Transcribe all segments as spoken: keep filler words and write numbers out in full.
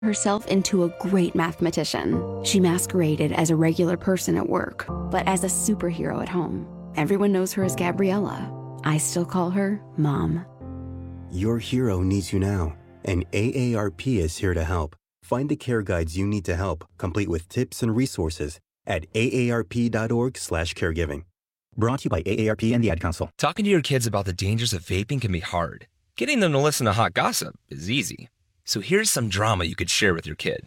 herself into a great mathematician. She masqueraded as a regular person at work, but as a superhero at home. Everyone knows her as Gabriella. I still call her Mom. Your hero needs you now, and A A R P is here to help. Find the care guides you need to help, complete with tips and resources at aarp.org slash caregiving. Brought to you by A A R P and the Ad Council. Talking to your kids about the dangers of vaping can be hard. Getting them to listen to hot gossip is easy. So here's some drama you could share with your kid.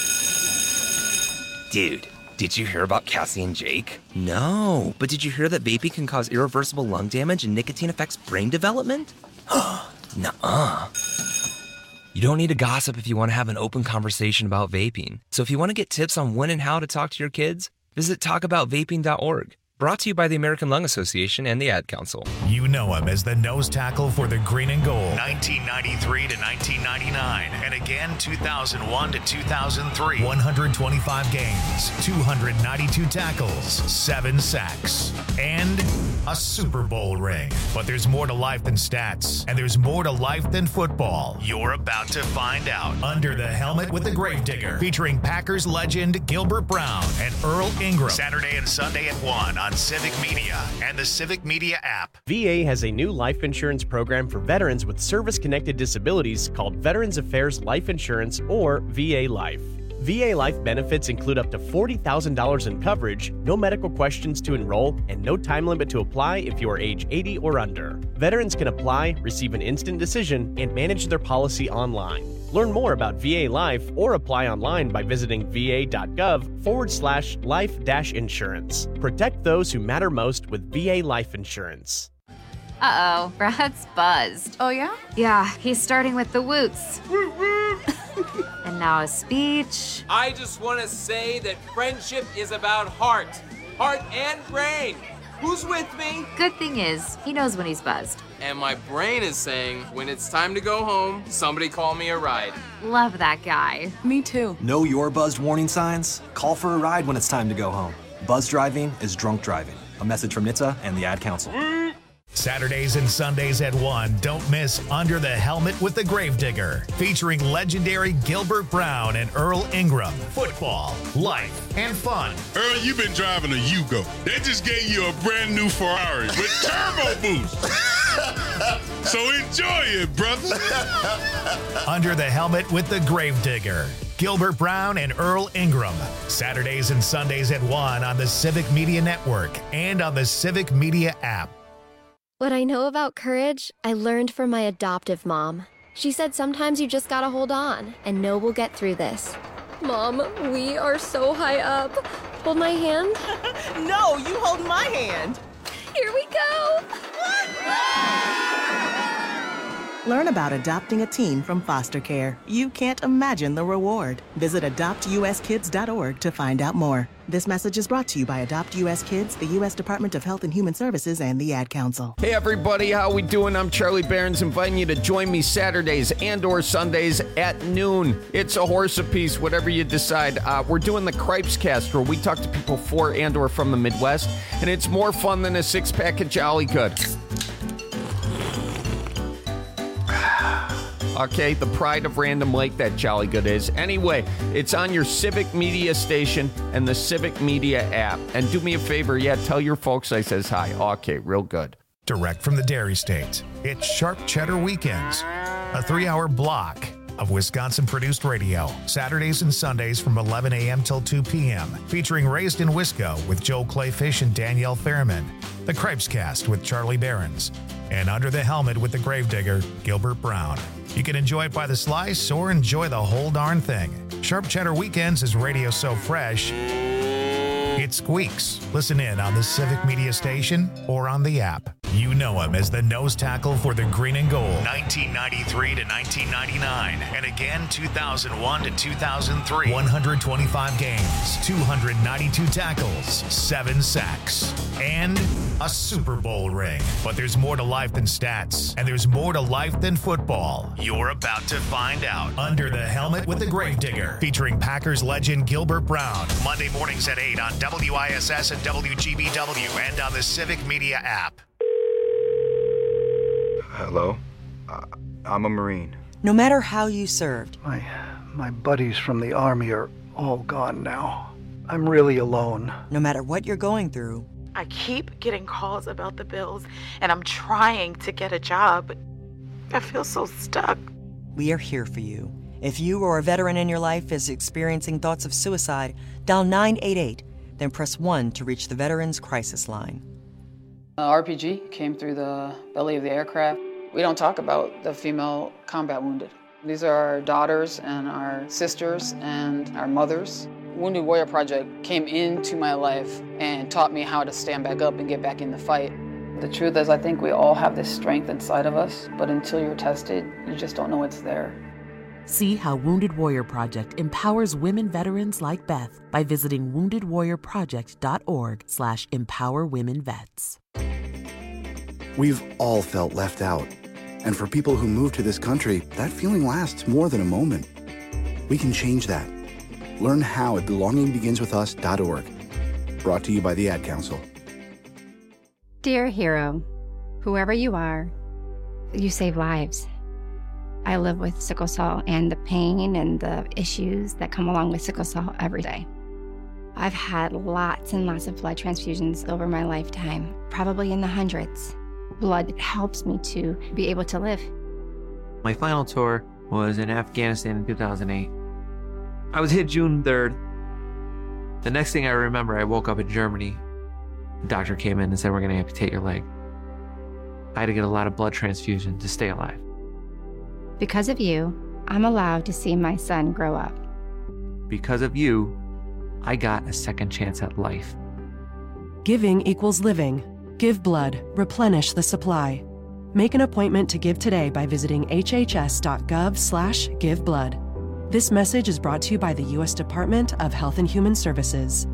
Dude, did you hear about Cassie and Jake? No, but did you hear that vaping can cause irreversible lung damage and nicotine affects brain development? Nuh-uh. You don't need to gossip if you want to have an open conversation about vaping. So if you want to get tips on when and how to talk to your kids, visit talk about vaping dot org. Brought to you by the American Lung Association and the Ad Council. You know him as the nose tackle for the Green and Gold, nineteen ninety-three to nineteen ninety-nine, and again two thousand one to two thousand three. one hundred twenty-five games, two hundred ninety-two tackles, seven sacks, and a Super Bowl ring. But there's more to life than stats, and there's more to life than football. You're about to find out. Under the Helmet with the Gravedigger, featuring Packers legend Gilbert Brown and Earl Ingram. Saturday and Sunday at one on Civic Media and the Civic Media app. V A has a new life insurance program for veterans with service-connected disabilities called Veterans Affairs Life Insurance, or V A Life. V A Life benefits include up to forty thousand dollars in coverage, no medical questions to enroll, and no time limit to apply if you are age eighty or under. Veterans can apply, receive an instant decision, and manage their policy online. Learn more about V A Life or apply online by visiting va.gov forward slash life dash insurance. Protect those who matter most with V A Life Insurance. Uh-oh, Brad's buzzed. Oh, yeah? Yeah, he's starting with the woots. And now a speech. I just want to say that friendship is about heart. Heart and brain. Who's with me? Good thing is, he knows when he's buzzed. And my brain is saying, when it's time to go home, somebody call me a ride. Love that guy. Me too. Know your buzzed warning signs? Call for a ride when it's time to go home. Buzz driving is drunk driving. A message from N H T S A and the Ad Council. Saturdays and Sundays at one, don't miss Under the Helmet with the Gravedigger, featuring legendary Gilbert Brown and Earl Ingram. Football, life, and fun. Earl, you've been driving a Yugo. They just gave you a brand new Ferrari with turbo boost. So enjoy it, brother. Under the Helmet with the Gravedigger, Gilbert Brown and Earl Ingram. Saturdays and Sundays at one on the Civic Media Network and on the Civic Media app. What I know about courage, I learned from my adoptive mom. She said sometimes you just gotta hold on and know we'll get through this. Mom, we are so high up. Hold my hand. No, you hold my hand. Here we go. Learn about adopting a teen from foster care. You can't imagine the reward. Visit adopt u s kids dot org to find out more. This message is brought to you by Adopt U S Kids, the U S Department of Health and Human Services, and the Ad Council. Hey everybody, how we doing? I'm Charlie Behrens, inviting you to join me Saturdays and or Sundays at noon. It's a horse apiece, whatever you decide. Uh, we're doing the Cripes Cast, where we talk to people for and or from the Midwest, and it's more fun than a six-pack of Jolly Good. Okay, the pride of Random Lake, that Jolly Good is. Anyway, it's on your Civic Media station and the Civic Media app. And do me a favor, yeah, tell your folks I says hi. Okay, real good. Direct from the Dairy State, it's Sharp Cheddar Weekends, a three-hour block of Wisconsin-produced radio, Saturdays and Sundays from eleven a.m. till two p.m., featuring Raised in Wisco with Joel Clayfish and Danielle Fairman, the Cripes Cast with Charlie Behrens, and Under the Helmet with the Gravedigger, Gilbert Brown. You can enjoy it by the slice or enjoy the whole darn thing. Sharp Cheddar Weekends is radio so fresh, it squeaks. Listen in on the Civic Media station or on the app. You know him as the nose tackle for the Green and Gold, nineteen ninety-three to nineteen ninety-nine, and again two thousand one to two thousand three. one hundred twenty-five games, two hundred ninety-two tackles, seven sacks, and a Super Bowl ring. But there's more to life than stats, and there's more to life than football. You're about to find out. Under the Helmet with the Gravedigger, featuring Packers legend Gilbert Brown, Monday mornings at eight on W I S S and W G B W and on the Civic Media app. Hello? Uh, I'm a Marine. No matter how you served, My My buddies from the Army are all gone now. I'm really alone. No matter what you're going through, I keep getting calls about the bills, and I'm trying to get a job. I feel so stuck. we are here for you. If you or a veteran in your life is experiencing thoughts of suicide, dial nine eight eight, then press one to reach the Veterans Crisis Line. Uh, R P G came through the belly of the aircraft. We don't talk about the female combat wounded. These are our daughters and our sisters and our mothers. Wounded Warrior Project came into my life and taught me how to stand back up and get back in the fight. The truth is, I think we all have this strength inside of us, but until you're tested, you just don't know it's there. See how Wounded Warrior Project empowers women veterans like Beth by visiting wounded warrior project dot org slash empower women vets. We've all felt left out. And for people who move to this country, that feeling lasts more than a moment. We can change that. Learn how at belonging begins with us dot org. Brought to you by the Ad Council. Dear hero, whoever you are, you save lives. I live with sickle cell and the pain and the issues that come along with sickle cell every day. I've had lots and lots of blood transfusions over my lifetime, probably in the hundreds. Blood helps me to be able to live. My final tour was in Afghanistan in two thousand eight. I was hit June third. The next thing I remember, I woke up in Germany. The doctor came in and said, we're going to amputate your leg. I had to get a lot of blood transfusion to stay alive. Because of you, I'm allowed to see my son grow up. Because of you, I got a second chance at life. Giving equals living. Give blood. Replenish the supply. Make an appointment to give today by visiting h h s dot gov slash give blood. This message is brought to you by the U S Department of Health and Human Services.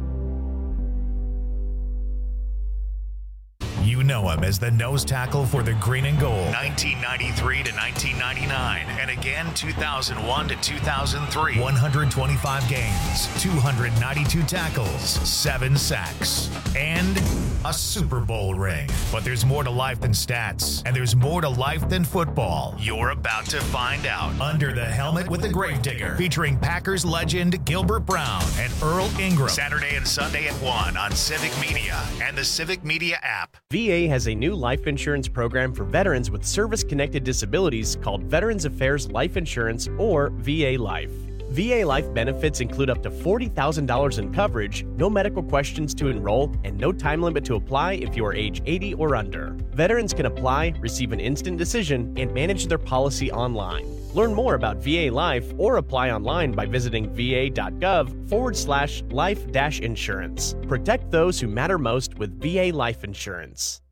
You know him as the nose tackle for the Green and Gold, nineteen ninety-three to nineteen ninety-nine, and again two thousand one to two thousand three. one hundred twenty-five games, two hundred ninety-two tackles, seven sacks, and a Super Bowl ring. But there's more to life than stats, and there's more to life than football. You're about to find out. Under the Helmet with the Gravedigger, featuring Packers legend Gilbert Brown and Earl Ingram. Saturday and Sunday at one on Civic Media and the Civic Media app. V A has a new life insurance program for veterans with service-connected disabilities called Veterans Affairs Life Insurance, or V A Life. V A Life benefits include up to forty thousand dollars in coverage, no medical questions to enroll, and no time limit to apply if you are age eighty or under. Veterans can apply, receive an instant decision, and manage their policy online. Learn more about V A Life or apply online by visiting va.gov forward slash life dash insurance. Protect those who matter most with V A Life Insurance.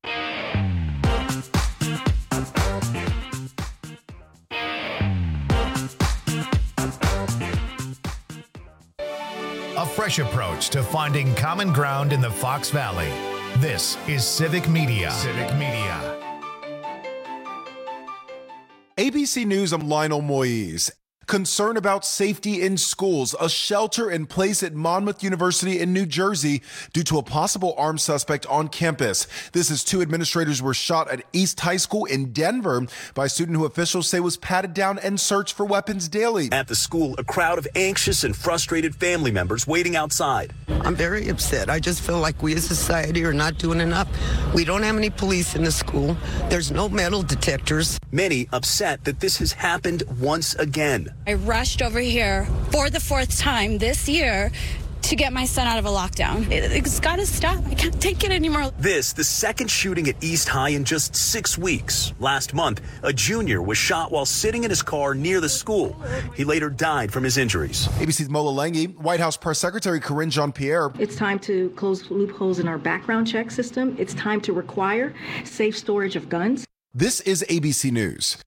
A fresh approach to finding common ground in the Fox Valley. This is Civic Media. Civic Media. A B C News, I'm Lionel Moise. Concern about safety in schools. A shelter in place at Monmouth University in New Jersey due to a possible armed suspect on campus. This is two administrators were shot at East High School in Denver by a student who officials say was patted down and searched for weapons daily. At the school, a crowd of anxious and frustrated family members waiting outside. I'm very upset. I just feel like we as a society are not doing enough. We don't have any police in the school. There's no metal detectors. Many upset that this has happened once again. I rushed over here for the fourth time this year to get my son out of a lockdown. It, it's got to stop. I can't take it anymore. This, the second shooting at East High in just six weeks. Last month, a junior was shot while sitting in his car near the school. He later died from his injuries. A B C's Mola Lenghi, White House Press Secretary Karine Jean-Pierre. It's time to close loopholes in our background check system. It's time to require safe storage of guns. This is A B C News.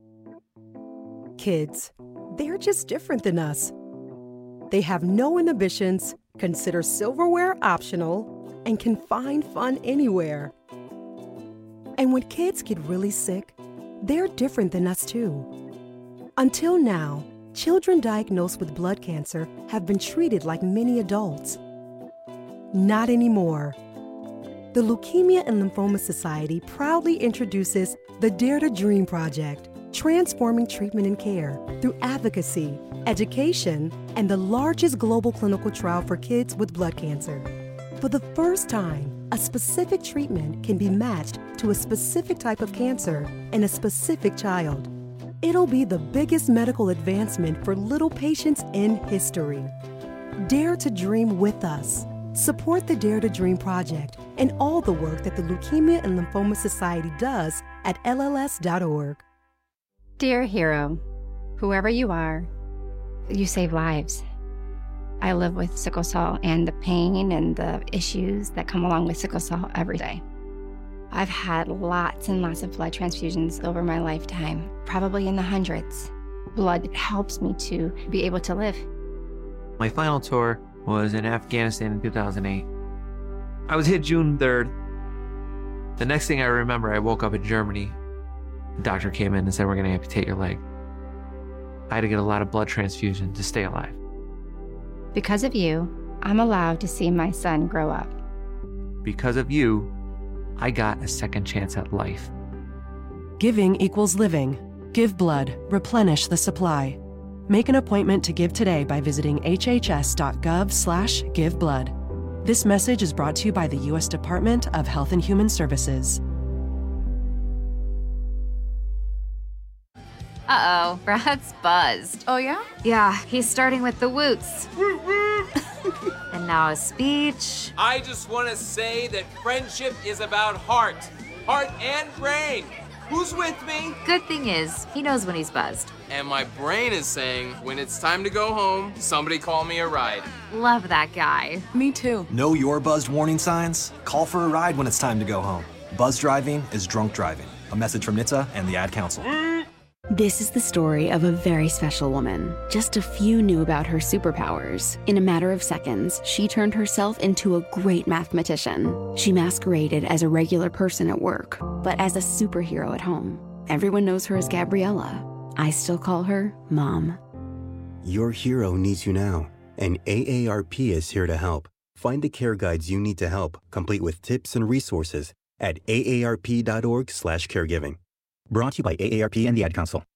Kids, they're just different than us. They have no inhibitions, consider silverware optional, and can find fun anywhere. And when kids get really sick, they're different than us too. Until now, children diagnosed with blood cancer have been treated like many adults. Not anymore. The Leukemia and Lymphoma Society proudly introduces the Dare to Dream Project, transforming treatment and care through advocacy, education, and the largest global clinical trial for kids with blood cancer. For the first time, a specific treatment can be matched to a specific type of cancer in a specific child. It'll be the biggest medical advancement for little patients in history. Dare to dream with us. Support the Dare to Dream Project and all the work that the Leukemia and Lymphoma Society does at L L S dot org. Dear hero, whoever you are, you save lives. I live with sickle cell and the pain and the issues that come along with sickle cell every day. I've had lots and lots of blood transfusions over my lifetime, probably in the hundreds. Blood helps me to be able to live. My final tour was in Afghanistan in two thousand eight. I was hit June third. The next thing I remember, I woke up in Germany. The doctor came in and said, we're going to amputate your leg. I had to get a lot of blood transfusion to stay alive. Because of you, I'm allowed to see my son grow up. Because of you, I got a second chance at life. Giving equals living. Give blood. Replenish the supply. Make an appointment to give today by visiting hhs.gov slash give blood. This message is brought to you by the U S Department of Health and Human Services. Uh-oh, Brad's buzzed. Oh, yeah? Yeah, he's starting with the woots. And now a speech. I just want to say that friendship is about heart. Heart and brain. Who's with me? Good thing is, he knows when he's buzzed. And my brain is saying, when it's time to go home, somebody call me a ride. Love that guy. Me too. Know your buzzed warning signs? Call for a ride when it's time to go home. Buzz driving is drunk driving. A message from N H T S A and the Ad Council. This is the story of a very special woman. Just a few knew about her superpowers. In a matter of seconds, she turned herself into a great mathematician. She masqueraded as a regular person at work, but as a superhero at home. Everyone knows her as Gabriella. I still call her Mom. Your hero needs you now, and A A R P is here to help. Find the care guides you need to help, complete with tips and resources at A A R P dot org slash caregiving. Brought to you by A A R P and the Ad Council.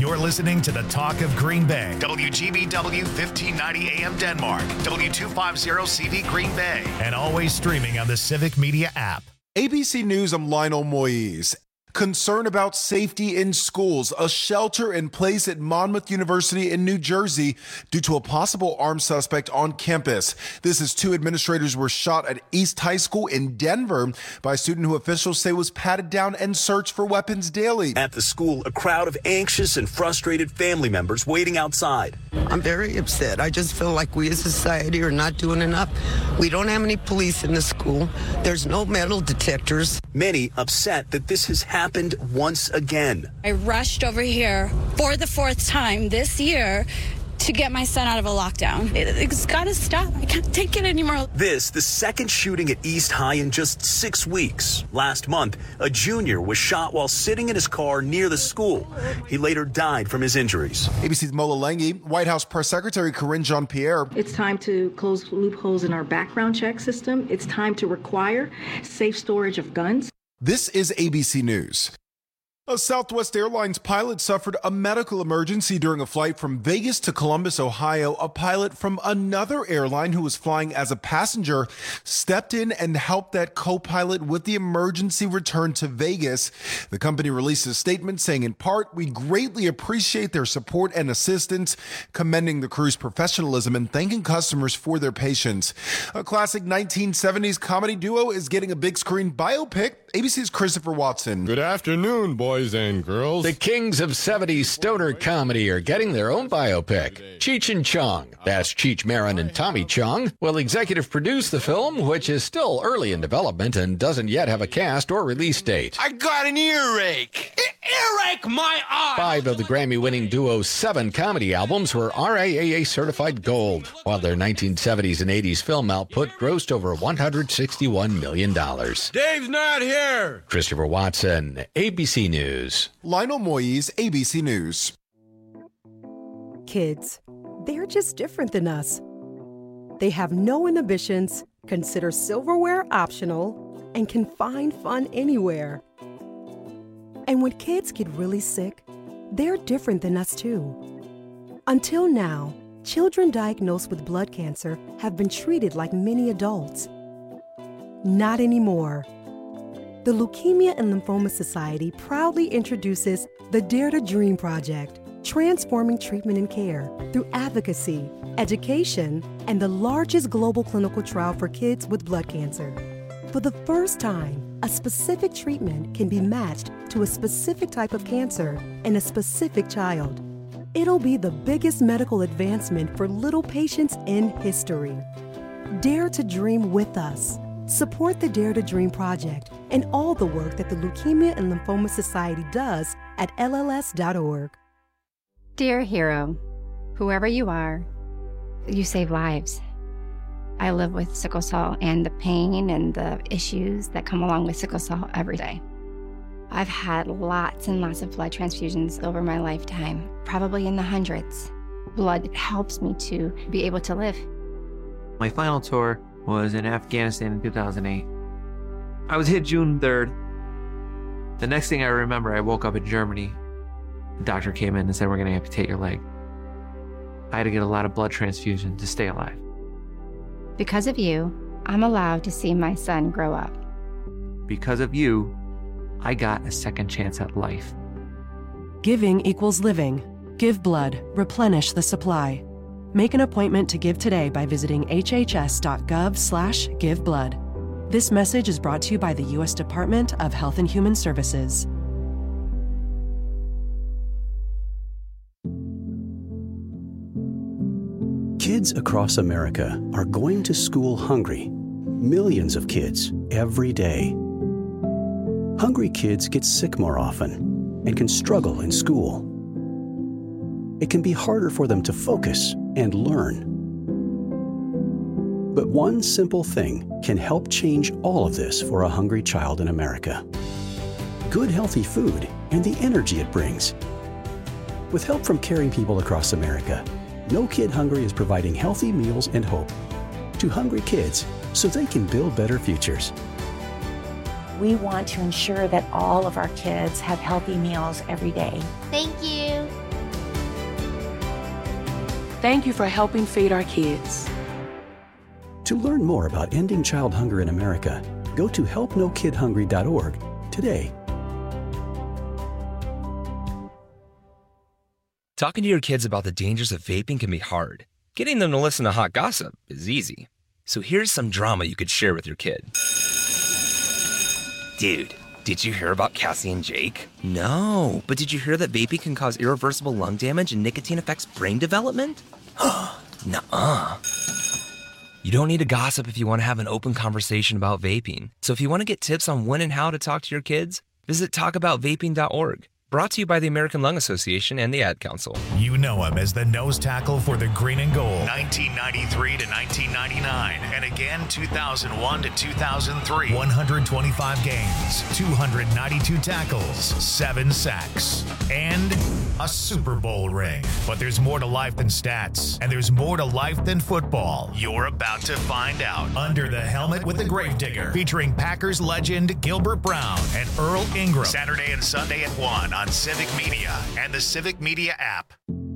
You're listening to the Talk of Green Bay. W G B W fifteen ninety A M Denmark. W two fifty C V Green Bay. And always streaming on the Civic Media app. A B C News, I'm Lionel Moise. Concern about safety in schools. A shelter in place at Monmouth University in New Jersey due to a possible armed suspect on campus. This is two administrators were shot at East High School in Denver by a student who officials say was patted down and searched for weapons daily. At the school, a crowd of anxious and frustrated family members waiting outside. I'm very upset. I just feel like we as a society are not doing enough. We don't have any police in the school. There's no metal detectors. Many upset that this has happened. happened once again. I rushed over here for the fourth time this year to get my son out of a lockdown. It, it's got to stop. I can't take it anymore. This, the second shooting at East High in just six weeks. Last month, a junior was shot while sitting in his car near the school. He later died from his injuries. A B C's Mola Lenghi, White House Press Secretary Karine Jean-Pierre. It's time to close loopholes in our background check system. It's time to require safe storage of guns. This is A B C News. A Southwest Airlines pilot suffered a medical emergency during a flight from Vegas to Columbus, Ohio. A pilot from another airline who was flying as a passenger stepped in and helped that co-pilot with the emergency return to Vegas. The company released a statement saying, in part, we greatly appreciate their support and assistance, commending the crew's professionalism and thanking customers for their patience. A classic nineteen seventies comedy duo is getting a big screen biopic. A B C's Christopher Watson. Good afternoon, boys and girls. The kings of seventies stoner comedy are getting their own biopic. Cheech and Chong, that's Cheech Marin and Tommy Chong, will executive produce the film, which is still early in development and doesn't yet have a cast or release date. I got an earache. Earache my eye. Five of the Grammy-winning duo's seven comedy albums were R I A A certified gold, while their nineteen seventies and eighties film output grossed over one hundred sixty-one million dollars. Dave's not here. Christopher Watson, A B C News. Lionel Moise, A B C News. Kids, they're just different than us. They have no inhibitions, consider silverware optional, and can find fun anywhere. And when kids get really sick, they're different than us too. Until now, children diagnosed with blood cancer have been treated like many adults. Not anymore. The Leukemia and Lymphoma Society proudly introduces the Dare to Dream Project, transforming treatment and care through advocacy, education, and the largest global clinical trial for kids with blood cancer. For the first time, a specific treatment can be matched to a specific type of cancer in a specific child. It'll be the biggest medical advancement for little patients in history. Dare to dream with us. Support the Dare to Dream Project and all the work that the Leukemia and Lymphoma Society does at L L S dot org. Dear hero, whoever you are, you save lives. I live with sickle cell and the pain and the issues that come along with sickle cell every day. I've had lots and lots of blood transfusions over my lifetime, probably in the hundreds. Blood helps me to be able to live. My final tour was in Afghanistan in two thousand eight. I was hit June third. The next thing I remember, I woke up in Germany. The doctor came in and said, we're going to amputate your leg. I had to get a lot of blood transfusion to stay alive. Because of you, I'm allowed to see my son grow up. Because of you, I got a second chance at life. Giving equals living. Give blood. Replenish the supply. Make an appointment to give today by visiting hhs.gov slash give blood. This message is brought to you by the U S Department of Health and Human Services. Kids across America are going to school hungry. Millions of kids every day. Hungry kids get sick more often and can struggle in school. It can be harder for them to focus and learn. But one simple thing can help change all of this for a hungry child in America. Good, healthy food and the energy it brings. With help from caring people across America, No Kid Hungry is providing healthy meals and hope to hungry kids so they can build better futures. We want to ensure that all of our kids have healthy meals every day. Thank you. Thank you for helping feed our kids. To learn more about ending child hunger in America, go to help no kid hungry dot org today. Talking to your kids about the dangers of vaping can be hard. Getting them to listen to hot gossip is easy. So here's some drama you could share with your kid. Dude, did you hear about Cassie and Jake? No, but did you hear that vaping can cause irreversible lung damage and nicotine affects brain development? Nuh-uh. You don't need to gossip if you want to have an open conversation about vaping. So if you want to get tips on when and how to talk to your kids, visit talk about vaping dot org. Brought to you by the American Lung Association and the Ad Council. You know him as the nose tackle for the green and gold, nineteen ninety-three to nineteen ninety-nine, and again two thousand one to two thousand three. one hundred twenty-five games, two hundred ninety-two tackles, seven sacks, and a Super Bowl ring. But there's more to life than stats, and there's more to life than football. You're about to find out. Under the Helmet with the Gravedigger, featuring Packers legend Gilbert Brown and Earl Ingram. Saturday and Sunday at one on Civic Media and the Civic Media app.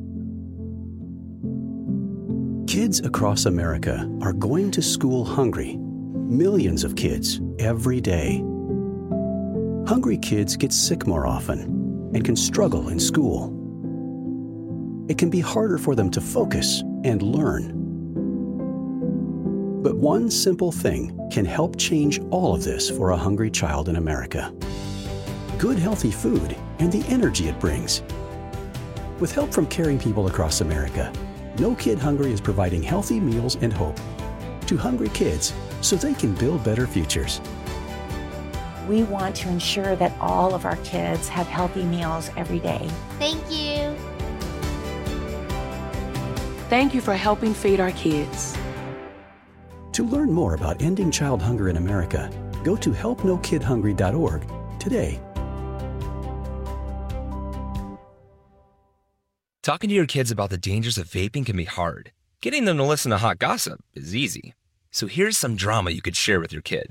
Kids across America are going to school hungry. Millions of kids every day. Hungry kids get sick more often and can struggle in school. It can be harder for them to focus and learn. But one simple thing can help change all of this for a hungry child in America. Good healthy food and the energy it brings. With help from caring people across America, No Kid Hungry is providing healthy meals and hope to hungry kids so they can build better futures. We want to ensure that all of our kids have healthy meals every day. Thank you. Thank you for helping feed our kids. To learn more about ending child hunger in America, go to help no kid hungry dot org today. Talking to your kids about the dangers of vaping can be hard. Getting them to listen to hot gossip is easy. So here's some drama you could share with your kid.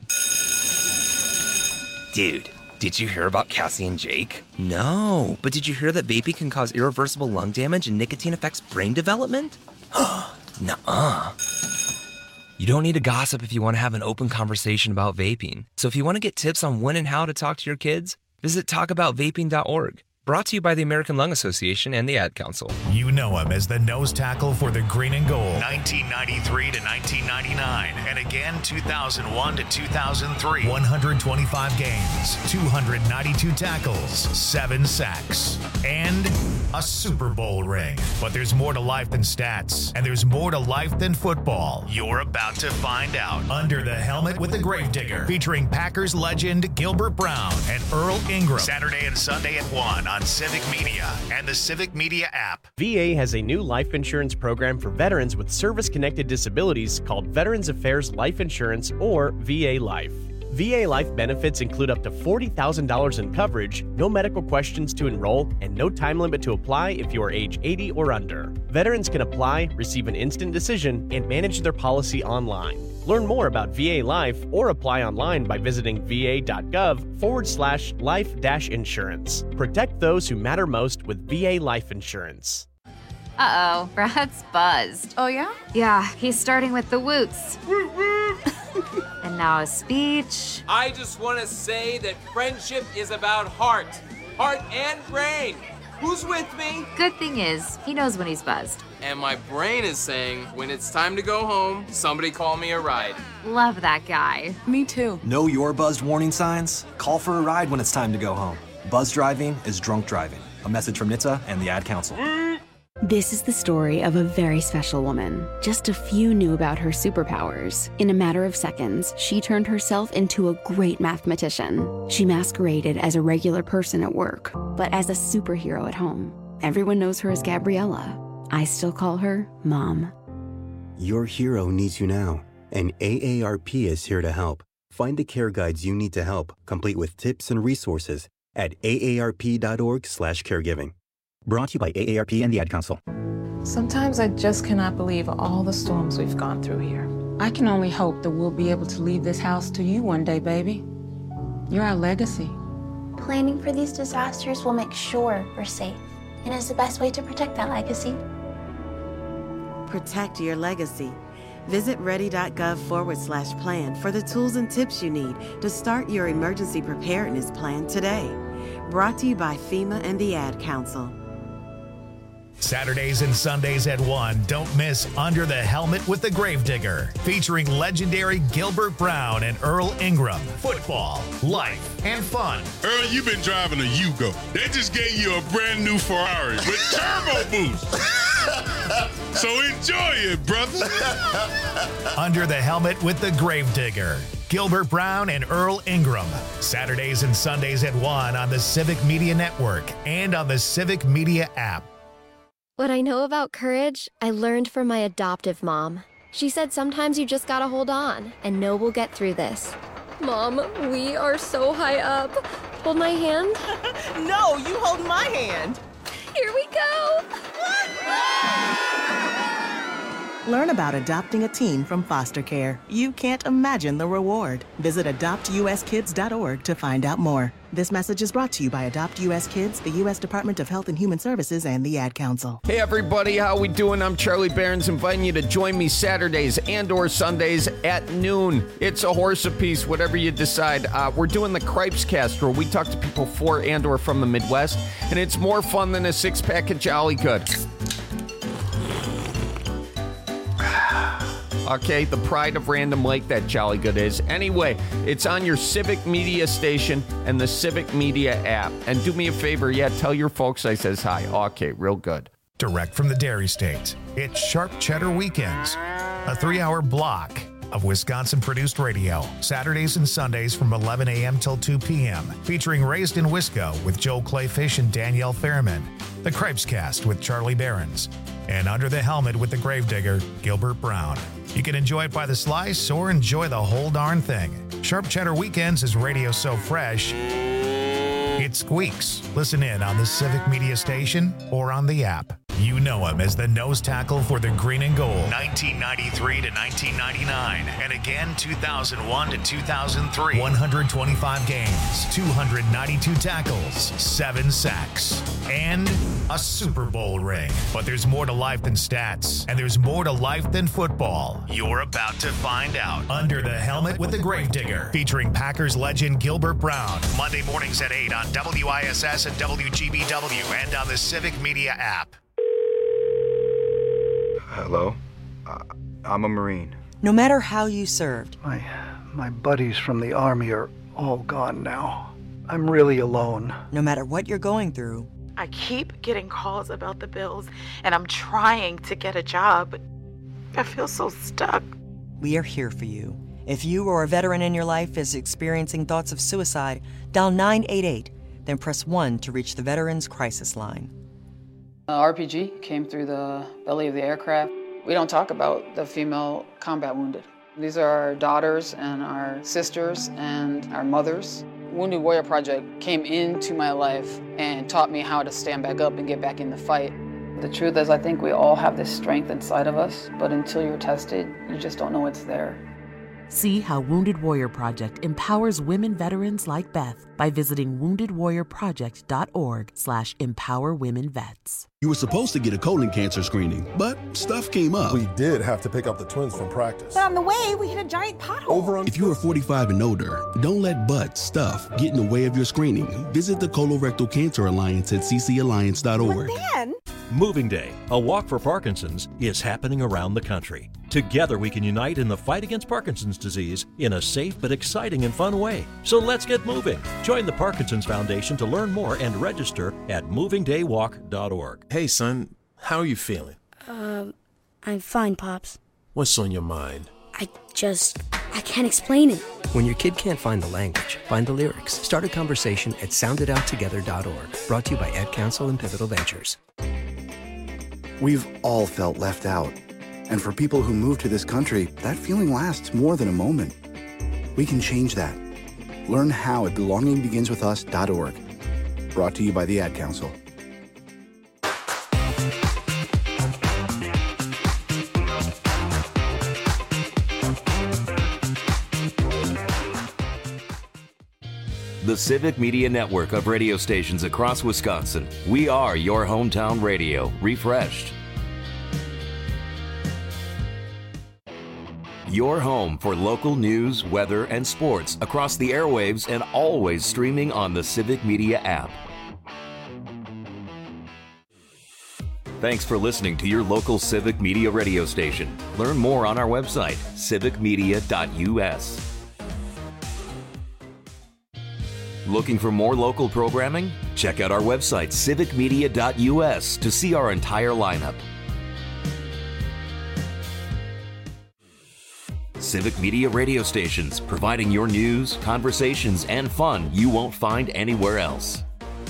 Dude, did you hear about Cassie and Jake? No, but did you hear that vaping can cause irreversible lung damage and nicotine affects brain development? Nuh-uh. You don't need to gossip if you want to have an open conversation about vaping. So if you want to get tips on when and how to talk to your kids, visit talk about vaping dot org. Brought to you by the American Lung Association and the Ad Council. You know him as the nose tackle for the green and gold, nineteen ninety-three to nineteen ninety-nine, and again two thousand one to two thousand three. one hundred twenty-five games, two hundred ninety-two tackles, seven sacks, and a Super Bowl ring. But there's more to life than stats, and there's more to life than football. You're about to find out. Under the Helmet with the Gravedigger, featuring Packers legend Gilbert Brown and Earl Ingram. Saturday and Sunday at one on Civic Media and the Civic Media app. V A has a new life insurance program for veterans with service-connected disabilities called Veterans Affairs Life Insurance, or V A Life. V A Life benefits include up to forty thousand dollars in coverage, no medical questions to enroll, and no time limit to apply if you are age eighty or under. Veterans can apply, receive an instant decision, and manage their policy online. Learn more about V A Life or apply online by visiting va.gov forward slash life dash insurance. Protect those who matter most with V A Life Insurance. Uh-oh, Brad's buzzed. Oh, yeah? Yeah, he's starting with the woots. And now a speech. I just want to say that friendship is about heart. Heart and brain. Who's with me? Good thing is, he knows when he's buzzed. And my brain is saying, when it's time to go home, somebody call me a ride. Love that guy. Me too. Know your buzzed warning signs? Call for a ride when it's time to go home. Buzz driving is drunk driving. A message from N H T S A and the Ad Council. This is the story of a very special woman. Just a few knew about her superpowers. In a matter of seconds, she turned herself into a great mathematician. She masqueraded as a regular person at work, but as a superhero at home. Everyone knows her as Gabriella. I still call her Mom. Your hero needs you now, and A A R P is here to help. Find the care guides you need to help, complete with tips and resources at A A R P dot org slash caregiving. Brought to you by A A R P and the Ad Council. Sometimes I just cannot believe all the storms we've gone through here. I can only hope that we'll be able to leave this house to you one day, baby. You're our legacy. Planning for these disasters will make sure we're safe, and is the best way to protect that legacy. protect your legacy. Visit ready.gov forward slash plan for the tools and tips you need to start your emergency preparedness plan today. Brought to you by FEMA and the Ad Council. Saturdays and Sundays at one, don't miss Under the Helmet with the Gravedigger, featuring legendary Gilbert Brown and Earl Ingram. Football, life, and fun. Earl, you've been driving a Yugo. They just gave you a brand new Ferrari with turbo boost. So enjoy it, brother. Under the Helmet with the Gravedigger. Gilbert Brown and Earl Ingram. Saturdays and Sundays at one on the Civic Media Network and on the Civic Media app. What I know about courage, I learned from my adoptive mom. She said sometimes you just gotta hold on and know we'll get through this. Mom, we are so high up. Hold my hand. No, you hold my hand. Here we go. Learn about adopting a teen from foster care. You can't imagine the reward. Visit adopt u s kids dot org to find out more. This message is brought to you by Adopt U S Kids, the U S Department of Health and Human Services, and the Ad Council. Hey everybody, how we doing? I'm Charlie Behrens, inviting you to join me Saturdays and or Sundays at noon. It's a horse apiece, whatever you decide. Uh, we're doing the Cripes Cast, where we talk to people for and or from the Midwest, and it's more fun than a six-pack of Jolly Good. Okay, the pride of Random Lake, that Jolly Good is. Anyway, it's on your Civic Media station and the Civic Media app. And do me a favor, yeah, tell your folks I says hi. Okay, real good. Direct from the Dairy State, it's Sharp Cheddar Weekends, a three-hour block of Wisconsin-produced radio, Saturdays and Sundays from eleven a.m. till two p.m., featuring Raised in Wisco with Joel Clayfish and Danielle Fairman, the Cripes Cast with Charlie Behrens, and Under the Helmet with the Gravedigger, Gilbert Brown. You can enjoy it by the slice or enjoy the whole darn thing. Sharp Cheddar Weekends is radio so fresh, it squeaks. Listen in on the Civic Media station or on the app. You know him as the nose tackle for the Green and Gold, nineteen ninety-three to nineteen ninety-nine, and again two thousand one to two thousand three. one hundred twenty-five games, two hundred ninety-two tackles, seven sacks, and a Super Bowl ring. But there's more to life than stats, and there's more to life than football. You're about to find out. Under the Helmet with the Gravedigger, featuring Packers legend Gilbert Brown, Monday mornings at eight on W I S S and W G B W and on the Civic Media app. Hello? Uh, I'm a Marine. No matter how you served. My, my buddies from the Army are all gone now. I'm really alone. No matter what you're going through. I keep getting calls about the bills, and I'm trying to get a job, but I feel so stuck. We are here for you. If you or a veteran in your life is experiencing thoughts of suicide, dial nine eight eight, then press one to reach the Veterans Crisis Line. Uh, R P G came through the belly of the aircraft. We don't talk about the female combat wounded. These are our daughters and our sisters and our mothers. Wounded Warrior Project came into my life and taught me how to stand back up and get back in the fight. The truth is, I think we all have this strength inside of us, but until you're tested, you just don't know it's there. See how Wounded Warrior Project empowers women veterans like Beth by visiting wounded warrior project dot org slash empower women vets. You were supposed to get a colon cancer screening, but stuff came up. We did have to pick up the twins from practice. But on the way, we hit a giant pothole. Over on- if you are forty-five and older, don't let butt, stuff, get in the way of your screening. Visit the Colorectal Cancer Alliance at c c alliance dot org. But then... Moving Day, a walk for Parkinson's, is happening around the country. Together we can unite in the fight against Parkinson's disease in a safe but exciting and fun way. So let's get moving. Join the Parkinson's Foundation to learn more and register at moving day walk dot org. Hey son, how are you feeling? Um, I'm fine, Pops. What's on your mind? I just, I can't explain it. When your kid can't find the language, find the lyrics. Start a conversation at sound it out together dot org. Brought to you by Ad Council and Pivotal Ventures. We've all felt left out. And for people who move to this country, that feeling lasts more than a moment. We can change that. Learn how at belonging begins with us dot org. Brought to you by the Ad Council. The Civic Media Network of radio stations across Wisconsin. We are your hometown radio, refreshed. Your home for local news, weather, and sports across the airwaves and always streaming on the Civic Media app. Thanks for listening to your local Civic Media radio station. Learn more on our website, civic media dot u s. Looking for more local programming? Check out our website, civic media dot u s, to see our entire lineup. Civic Media radio stations, providing your news, conversations, and fun you won't find anywhere else.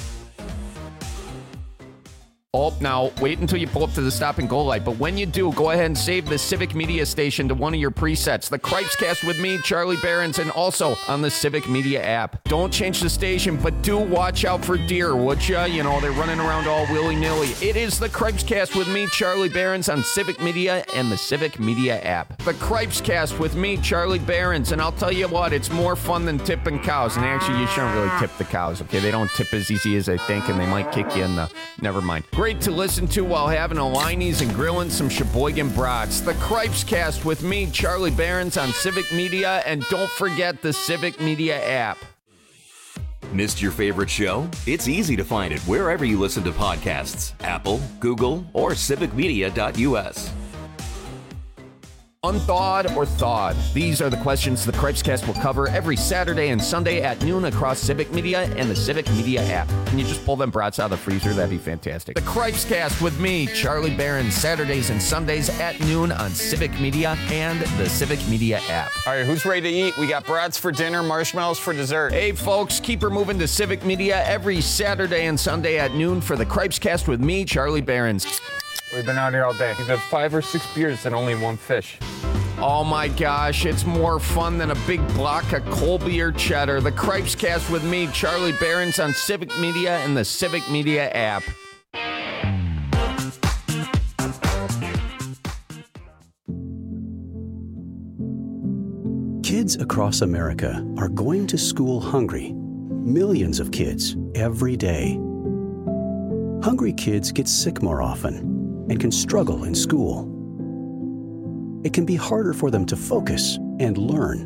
Oh, now, wait until you pull up to the stop and go light. But when you do, go ahead and save the Civic Media station to one of your presets. The Cripescast with me, Charlie Behrens, and also on the Civic Media app. Don't change the station, but do watch out for deer, would ya? You know, they're running around all willy-nilly. It is the Cripescast with me, Charlie Behrens, on Civic Media and the Civic Media app. The Cripescast with me, Charlie Behrens, and I'll tell you what, it's more fun than tipping cows. And actually, you shouldn't really tip the cows, okay? They don't tip as easy as they think, and they might kick you in the... Never mind. Great to listen to while having a Liney's and grilling some Sheboygan brats. The Cripescast with me, Charlie Behrens, on Civic Media, and don't forget the Civic Media app. Missed your favorite show? It's easy to find it wherever you listen to podcasts. Apple, Google, or civic media dot u s. Unthawed or thawed? These are the questions the Cripescast will cover every Saturday and Sunday at noon across Civic Media and the Civic Media app. Can you just pull them brats out of the freezer? That'd be fantastic. The Cripescast with me, Charlie Behrens, Saturdays and Sundays at noon on Civic Media and the Civic Media app. All right, who's ready to eat? We got brats for dinner, marshmallows for dessert. Hey, folks, keep her moving to Civic Media every Saturday and Sunday at noon for the Cripescast with me, Charlie Behrens. We've been out here all day. We've had five or six beers and only one fish. Oh my gosh, it's more fun than a big block of Colby or cheddar. The Cripescast with me, Charlie Behrens, on Civic Media and the Civic Media app. Kids across America are going to school hungry. Millions of kids every day. Hungry kids get sick more often and can struggle in school. It can be harder for them to focus and learn.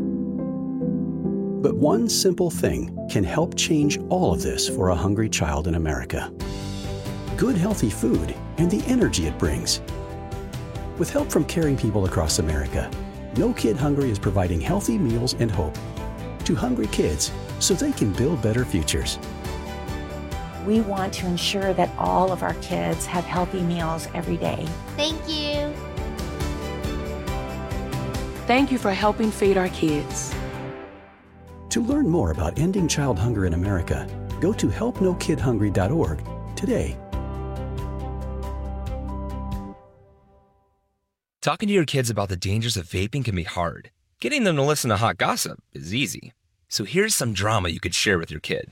But one simple thing can help change all of this for a hungry child in America. Good, healthy food and the energy it brings. With help from caring people across America, No Kid Hungry is providing healthy meals and hope to hungry kids so they can build better futures. We want to ensure that all of our kids have healthy meals every day. Thank you. Thank you for helping feed our kids. To learn more about ending child hunger in America, go to help no kid hungry dot org today. Talking to your kids about the dangers of vaping can be hard. Getting them to listen to hot gossip is easy. So here's some drama you could share with your kid.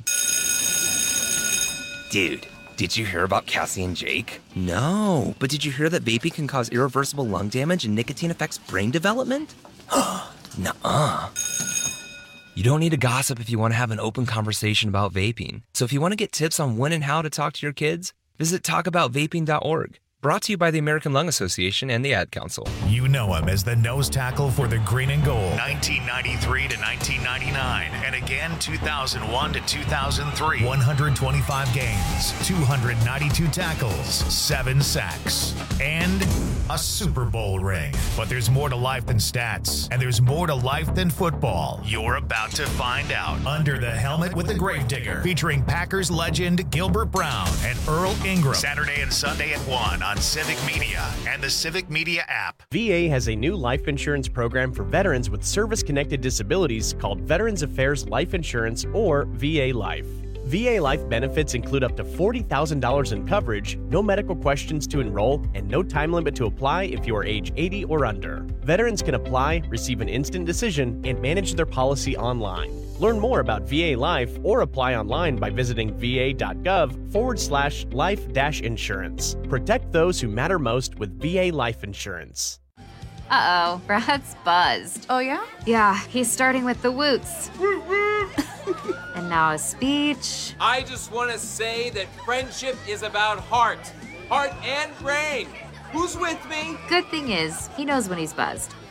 Dude, did you hear about Cassie and Jake? No, but did you hear that vaping can cause irreversible lung damage and nicotine affects brain development? Nuh-uh. You don't need to gossip if you want to have an open conversation about vaping. So if you want to get tips on when and how to talk to your kids, visit talk about vaping dot org. Brought to you by the American Lung Association and the Ad Council. You know him as the nose tackle for the Green and Gold, nineteen ninety-three to nineteen ninety-nine, and again two thousand one to two thousand three. one hundred twenty-five games, two hundred ninety-two tackles, seven sacks, and a Super Bowl ring. But there's more to life than stats, and there's more to life than football. You're about to find out. Under the Helmet with the Gravedigger, featuring Packers legend Gilbert Brown and Earl Ingram. Saturday and Sunday at one on Civic Media and the Civic Media app. V A has a new life insurance program for veterans with service-connected disabilities called Veterans Affairs Life Insurance, or V A Life. V A Life benefits include up to forty thousand dollars in coverage, no medical questions to enroll, and no time limit to apply if you are age eighty or under. Veterans can apply, receive an instant decision, and manage their policy online. Learn more about V A Life or apply online by visiting va.gov forward slash life dash insurance. Protect those who matter most with V A Life Insurance. Uh-oh, Brad's buzzed. Oh, yeah? Yeah, he's starting with the woots. And now a speech. I just want to say that friendship is about heart. Heart and brain. Who's with me? Good thing is, he knows when he's buzzed.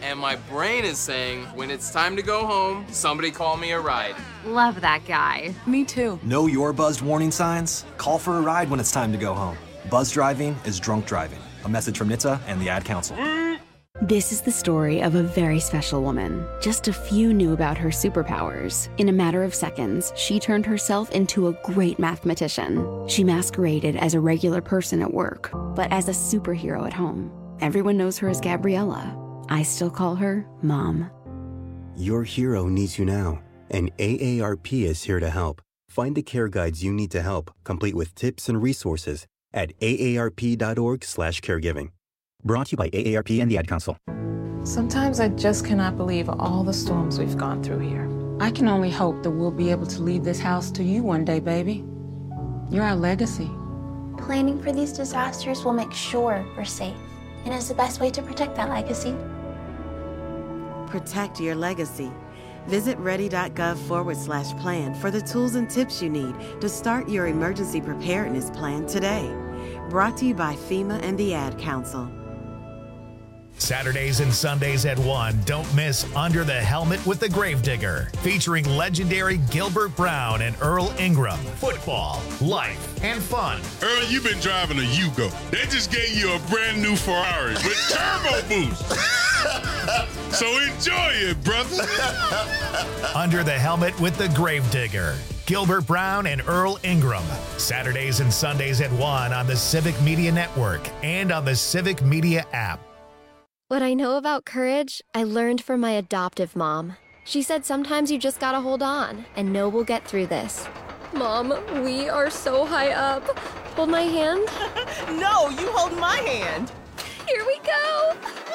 and my brain is saying, when it's time to go home, somebody call me a ride. Love that guy. Me too. Know your buzzed warning signs? Call for a ride when it's time to go home. Buzz driving is drunk driving. A message from N H T S A and the Ad Council. This is the story of a very special woman. Just a few knew about her superpowers. In a matter of seconds, she turned herself into a great mathematician. She masqueraded as a regular person at work, but as a superhero at home. Everyone knows her as Gabriella. I still call her Mom. Your hero needs you now, and A A R P is here to help. Find the care guides you need to help, complete with tips and resources at A A R P dot org slash caregiving. Brought to you by A A R P and the Ad Council. Sometimes I just cannot believe all the storms we've gone through here. I can only hope that we'll be able to leave this house to you one day, baby. You're our legacy. Planning for these disasters will make sure we're safe, and is the best way to protect that legacy. Protect your legacy. Visit ready.gov forward slash plan for the tools and tips you need to start your emergency preparedness plan today. Brought to you by FEMA and the Ad Council. Saturdays and Sundays at one, don't miss Under the Helmet with the Gravedigger, featuring legendary Gilbert Brown and Earl Ingram. Football, life, and fun. Earl, you've been driving a Yugo. They just gave you a brand new Ferrari with turbo boost. So enjoy it, brother. Under the Helmet with the Gravedigger. Gilbert Brown and Earl Ingram. Saturdays and Sundays at one on the Civic Media Network and on the Civic Media app. What I know about courage, I learned from my adoptive mom. She said sometimes you just gotta hold on and know we'll get through this. Mom, we are so high up. Hold my hand. No, you hold my hand. Here we go.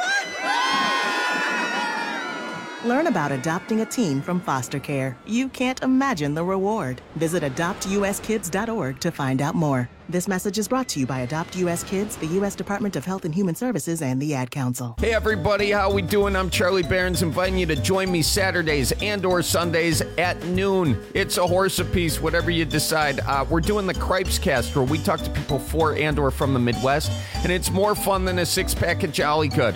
Learn about adopting a teen from foster care. You can't imagine the reward. Visit adopt u s kids dot org to find out more. This message is brought to you by Adopt U S Kids, the U S Department of Health and Human Services, and the Ad Council. Hey everybody, how we doing? I'm Charlie Behrens, inviting you to join me Saturdays and or Sundays at noon. It's a horse apiece, whatever you decide. Uh, we're doing the Cripes Cast, where we talk to people for and or from the Midwest, and it's more fun than a six-pack of Jolly Good.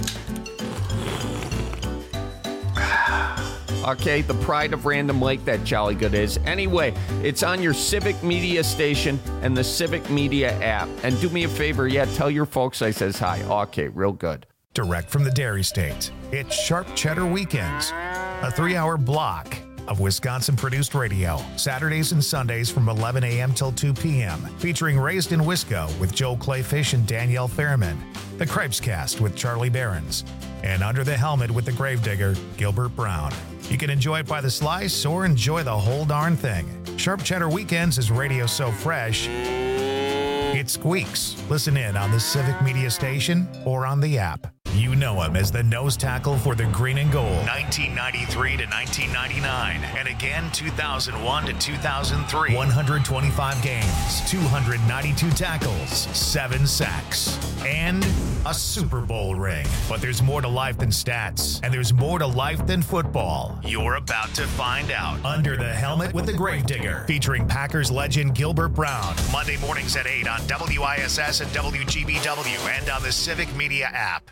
Okay, the pride of Random Lake, that Jolly Good is. Anyway, it's on your Civic Media station and the Civic Media app. And do me a favor, yeah, tell your folks I says hi. Okay, real good. Direct from the Dairy State, it's Sharp Cheddar Weekends, a three-hour block of Wisconsin-produced radio, Saturdays and Sundays from eleven a.m. till two p.m., featuring Raised in Wisco with Joe Clayfish and Danielle Fairman, the Cripes Cast with Charlie Behrens, and Under the Helmet with the Gravedigger, Gilbert Brown. You can enjoy it by the slice or enjoy the whole darn thing. Sharp Cheddar Weekends is radio so fresh, it squeaks. Listen in on the Civic Media station or on the app. You know him as the nose tackle for the Green and Gold, nineteen ninety-three to nineteen ninety-nine, and again two thousand one to two thousand three. one hundred twenty-five games, two hundred ninety-two tackles, seven sacks, and a Super Bowl ring. But there's more to life than stats, and there's more to life than football. You're about to find out. Under the Helmet with the Gravedigger, featuring Packers legend Gilbert Brown, Monday mornings at eight on W I S S and W G B W and on the Civic Media app.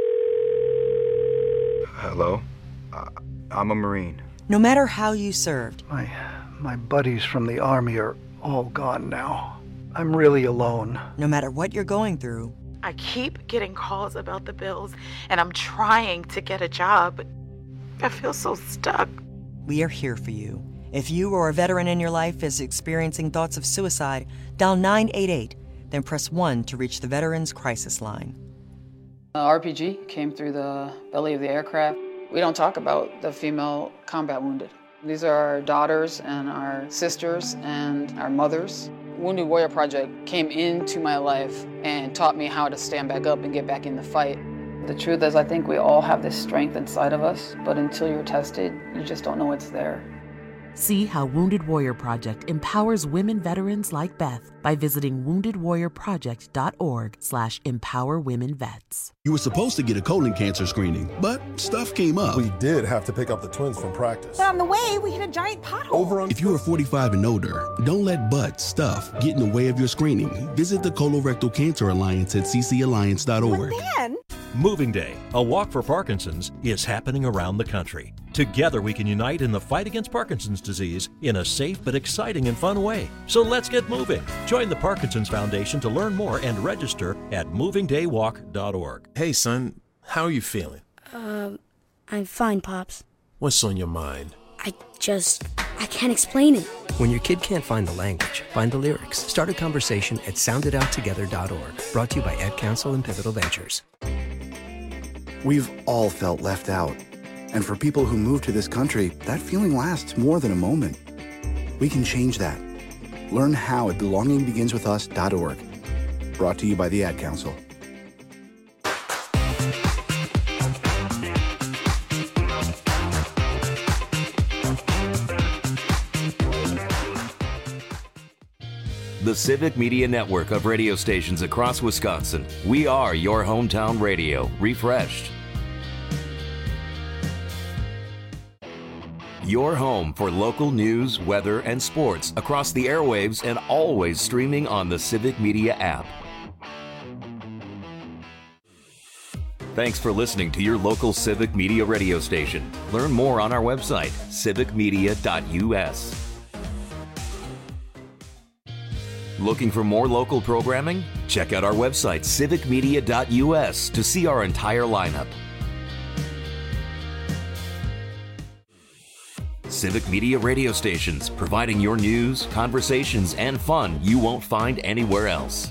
Hello? Uh, I'm a Marine. No matter how you served. My, my buddies from the Army are all gone now. I'm really alone. No matter what you're going through. I keep getting calls about the bills, and I'm trying to get a job, but I feel so stuck. We are here for you. If you or a veteran in your life is experiencing thoughts of suicide, dial nine eight eight, then press one to reach the Veterans Crisis Line. The R P G came through the belly of the aircraft. We don't talk about the female combat wounded. These are our daughters and our sisters and our mothers. Wounded Warrior Project came into my life and taught me how to stand back up and get back in the fight. The truth is, I think we all have this strength inside of us, but until you're tested, you just don't know it's there. See how Wounded Warrior Project empowers women veterans like Beth by visiting wounded warrior project dot org slash empower women vets. You were supposed to get a colon cancer screening, but stuff came up. We did have to pick up the twins from practice. But on the way, we hit a giant pothole. Over on If you are forty-five and older, don't let butt, stuff get in the way of your screening. Visit the Colorectal Cancer Alliance at c c alliance dot org. But then... Moving Day, a walk for Parkinson's, is happening around the country. Together we can unite in the fight against Parkinson's disease in a safe but exciting and fun way. So let's get moving. Join the Parkinson's Foundation to learn more and register at moving day walk dot org. Hey son, how are you feeling? Um, I'm fine, Pops. What's on your mind? I just, I can't explain it. When your kid can't find the language, find the lyrics. Start a conversation at sound it out together dot org. Brought to you by Ad Council and Pivotal Ventures. We've all felt left out. And for people who move to this country, that feeling lasts more than a moment. We can change that. Learn how at belonging begins with us dot org. Brought to you by the Ad Council. The Civic Media Network of radio stations across Wisconsin. We are your hometown radio, refreshed. Your home for local news, weather, and sports across the airwaves and always streaming on the Civic Media app. Thanks for listening to your local Civic Media radio station. Learn more on our website, civic media dot u s. Looking for more local programming? Check out our website, civic media dot u s, to see our entire lineup. Civic Media radio stations, providing your news, conversations, and fun you won't find anywhere else.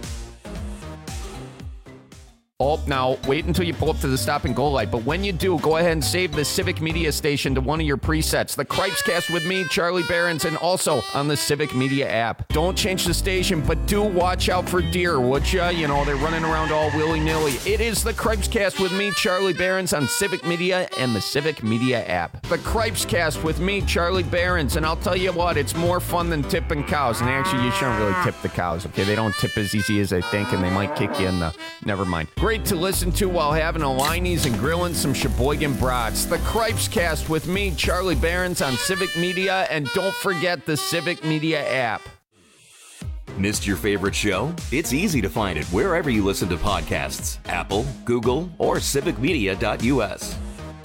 Oh, now, wait until you pull up to the stop and go light. But when you do, go ahead and save the Civic Media station to one of your presets. The Cripes Cast with me, Charlie Behrens, and also on the Civic Media app. Don't change the station, but do watch out for deer, would ya? You know, they're running around all willy-nilly. It is the Cripes Cast with me, Charlie Behrens, on Civic Media and the Civic Media app. The Cripes Cast with me, Charlie Behrens, and I'll tell you what, it's more fun than tipping cows. And actually, you shouldn't really tip the cows, okay? They don't tip as easy as they think, and they might kick you in the... Never mind. Great to listen to while having a Liney's and grilling some Sheboygan brats. The Cripes Cast with me, Charlie Behrens, on Civic Media, and don't forget the Civic Media app. Missed your favorite show? It's easy to find it wherever you listen to podcasts. Apple, Google, or civic media dot u s.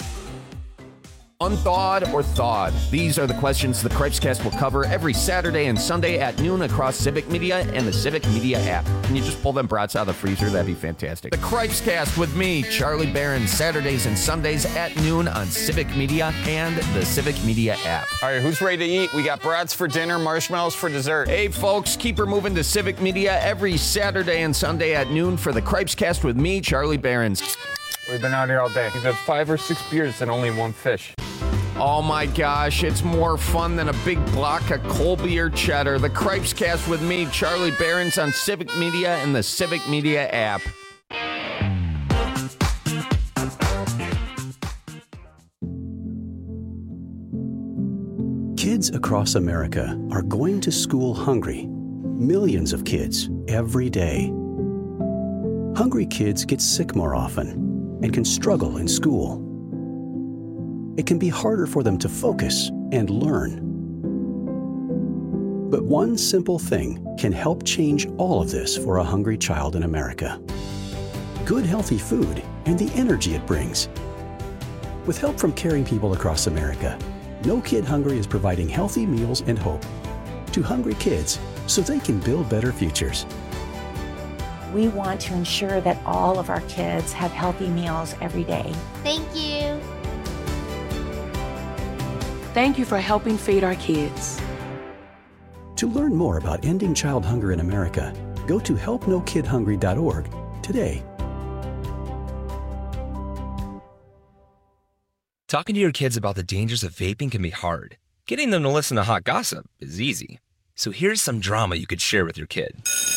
Unthawed or thawed? These are the questions the Cripes Cast will cover every Saturday and Sunday at noon across Civic Media and the Civic Media app. Can you just pull them brats out of the freezer? That'd be fantastic. The Cripes Cast with me, Charlie Behrens, Saturdays and Sundays at noon on Civic Media and the Civic Media app. All right, who's ready to eat? We got brats for dinner, marshmallows for dessert. Hey, folks, keep her moving to Civic Media every Saturday and Sunday at noon for the Cripes Cast with me, Charlie Behrens. We've been out here all day. We've had five or six beers and only one fish. Oh my gosh, it's more fun than a big block of Colby or cheddar. The Cripes Cast with me, Charlie Behrens, on Civic Media and the Civic Media app. Kids across America are going to school hungry. Millions of kids every day. Hungry kids get sick more often and can struggle in school. It can be harder for them to focus and learn. But one simple thing can help change all of this for a hungry child in America. Good, healthy food and the energy it brings. With help from caring people across America, No Kid Hungry is providing healthy meals and hope to hungry kids so they can build better futures. We want to ensure that all of our kids have healthy meals every day. Thank you. Thank you for helping feed our kids. To learn more about ending child hunger in America, go to help no kid hungry dot org today. Talking to your kids about the dangers of vaping can be hard. Getting them to listen to hot gossip is easy. So here's some drama you could share with your kid.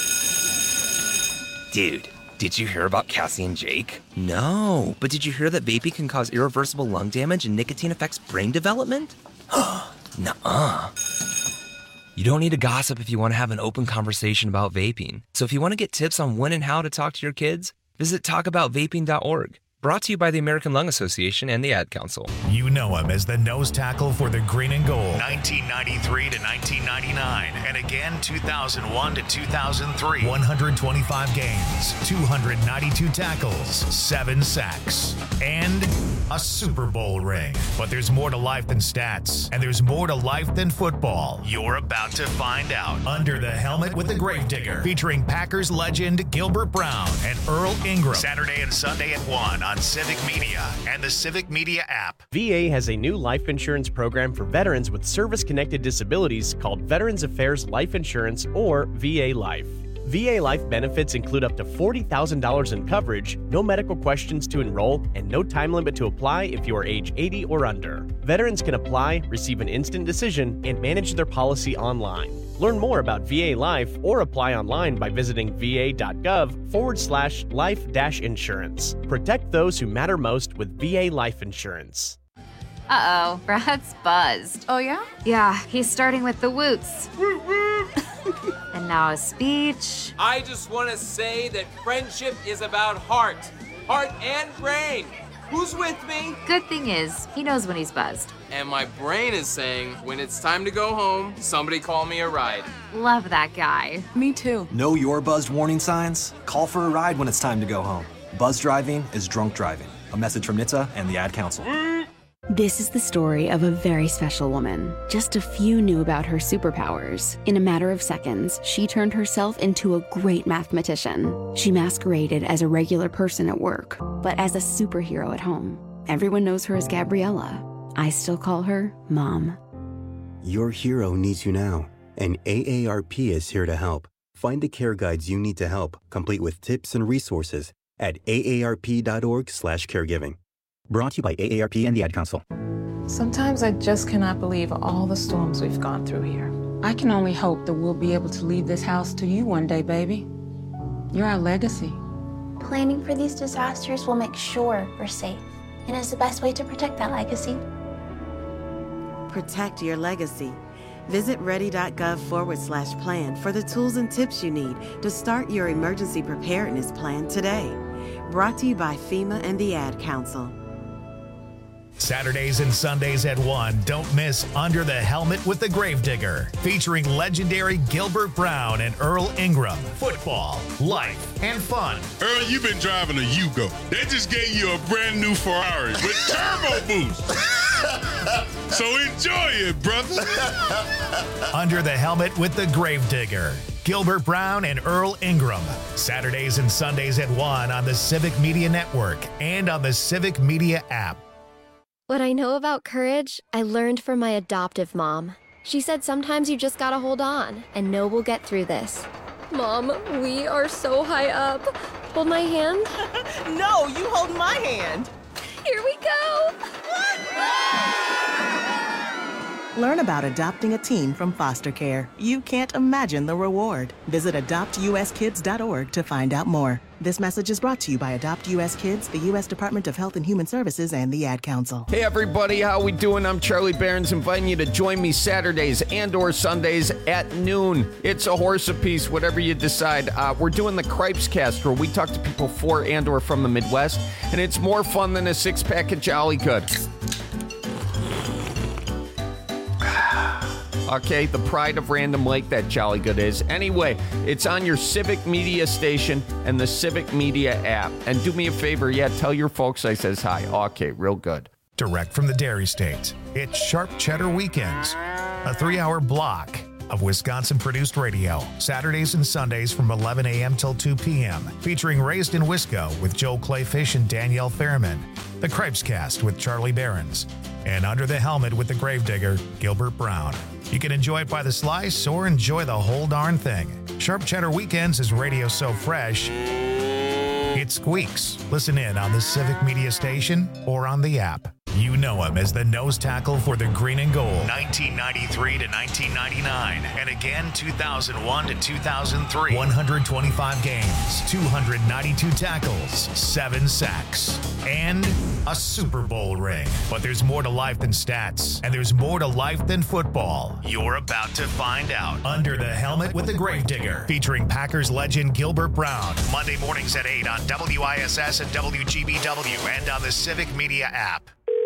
Dude, did you hear about Cassie and Jake? No, but did you hear that vaping can cause irreversible lung damage and nicotine affects brain development? Nuh-uh. You don't need to gossip if you want to have an open conversation about vaping. So if you want to get tips on when and how to talk to your kids, visit talk about vaping dot org. Brought to you by the American Lung Association and the Ad Council. You know him as the nose tackle for the Green and Gold, nineteen ninety-three to nineteen ninety-nine, and again two thousand one to two thousand three. one hundred twenty-five games, two hundred ninety-two tackles, seven sacks, and a Super Bowl ring. But there's more to life than stats, and there's more to life than football. You're about to find out. Under the Helmet with the Gravedigger, featuring Packers legend Gilbert Brown and Earl Ingram. Saturday and Sunday at one on Civic Media and the Civic Media app. V A has a new life insurance program for veterans with service-connected disabilities called Veterans Affairs Life Insurance, or V A Life. V A Life benefits include up to forty thousand dollars in coverage, no medical questions to enroll, and no time limit to apply if you are age eighty or under. Veterans can apply, receive an instant decision, and manage their policy online. Learn more about V A Life or apply online by visiting va.gov forward slash life dash insurance. Protect those who matter most with V A Life Insurance. Uh-oh, Brad's buzzed. Oh, yeah? Yeah, he's starting with the woots. And now a speech. I just want to say that friendship is about heart. Heart and brain. Who's with me? Good thing is, he knows when he's buzzed. And my brain is saying, when it's time to go home, somebody call me a ride. Love that guy. Me too. Know your buzzed warning signs? Call for a ride when it's time to go home. Buzz driving is drunk driving. A message from N H T S A and the Ad Council. This is the story of a very special woman. Just a few knew about her superpowers. In a matter of seconds, she turned herself into a great mathematician. She masqueraded as a regular person at work, but as a superhero at home. Everyone knows her as Gabriella. I still call her Mom. Your hero needs you now, and A A R P is here to help. Find the care guides you need to help, complete with tips and resources at A A R P dot org slash caregiving. Brought to you by A A R P and the Ad Council. Sometimes I just cannot believe all the storms we've gone through here. I can only hope that we'll be able to leave this house to you one day, baby. You're our legacy. Planning for these disasters will make sure we're safe, and is the best way to protect that legacy. Protect your legacy. Visit ready.gov forward slash plan for the tools and tips you need to start your emergency preparedness plan today. Brought to you by FEMA and the Ad Council. Saturdays and Sundays at one, don't miss Under the Helmet with the Gravedigger, featuring legendary Gilbert Brown and Earl Ingram. Football, life, and fun. Earl, you've been driving a Yugo. They just gave you a brand new Ferrari with turbo boost. So enjoy it, brother. Under the Helmet with the Gravedigger. Gilbert Brown and Earl Ingram. Saturdays and Sundays at one on the Civic Media Network and on the Civic Media app. What I know about courage, I learned from my adoptive mom. She said sometimes you just gotta hold on and know we'll get through this. Mom, we are so high up. Hold my hand. No, you hold my hand. Here we go. Learn about adopting a teen from foster care. You can't imagine the reward. Visit adopt u s kids dot org to find out more. This message is brought to you by Adopt U S Kids, the U S Department of Health and Human Services, and the Ad Council. Hey everybody, how we doing? I'm Charlie Behrens, inviting you to join me Saturdays and or Sundays at noon. It's a horse apiece, whatever you decide. Uh, we're doing the Cripes Cast, where we talk to people for and or from the Midwest, and it's more fun than a six-pack of Jolly Good. Okay, the pride of Random Lake, that Jolly Good is. Anyway, it's on your Civic Media station and the Civic Media app. And do me a favor, yeah, tell your folks I says hi. Okay, real good. Direct from the Dairy State, it's Sharp Cheddar Weekends, a three-hour block of Wisconsin-produced radio, Saturdays and Sundays from eleven a.m. till two p.m., featuring Raised in Wisco with Joel Clayfish and Danielle Fairman, the Cripes Cast with Charlie Behrens, and Under the Helmet with the Gravedigger, Gilbert Brown. You can enjoy it by the slice or enjoy the whole darn thing. Sharp Cheddar Weekends is radio so fresh, it squeaks. Listen in on the Civic Media station or on the app. You know him as the nose tackle for the Green and Gold, nineteen ninety-three to nineteen ninety-nine, and again two thousand one to two thousand three. one hundred twenty-five games, two hundred ninety-two tackles, seven sacks, and a Super Bowl ring. But there's more to life than stats, and there's more to life than football. You're about to find out. Under the Helmet with the Gravedigger, featuring Packers legend Gilbert Brown. Monday mornings at eight on W I S S and W G B W and on the Civic Media app.